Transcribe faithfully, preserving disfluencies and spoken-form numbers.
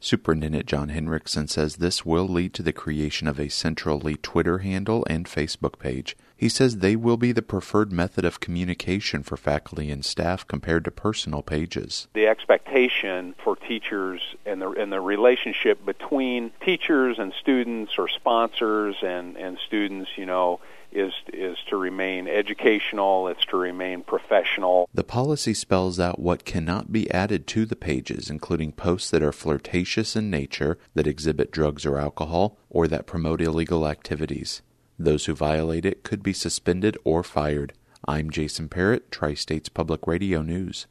Superintendent John Henriksen says this will lead to the creation of a centrally Twitter handle and Facebook page. He says they will be the preferred method of communication for faculty and staff compared to personal pages. The expectation for teachers and the and the relationship between teachers and students or sponsors and, and students, you know, is is to remain educational, it's to remain professional. The policy spells out what cannot be added to the pages, including posts that are flirtatious in nature, that exhibit drugs or alcohol, or that promote illegal activities. Those who violate it could be suspended or fired. I'm Jason Parrott, Tri-States Public Radio News.